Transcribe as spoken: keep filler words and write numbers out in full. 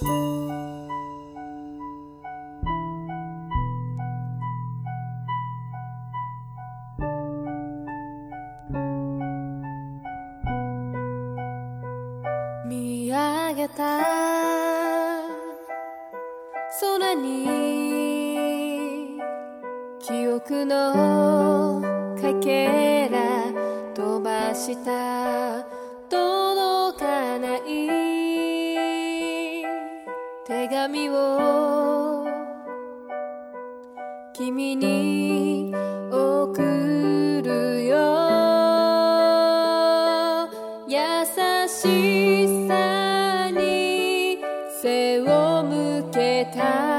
見上げた空に記憶のかけら飛ばした届かない手紙を君に送るよ。優しさに背を向けた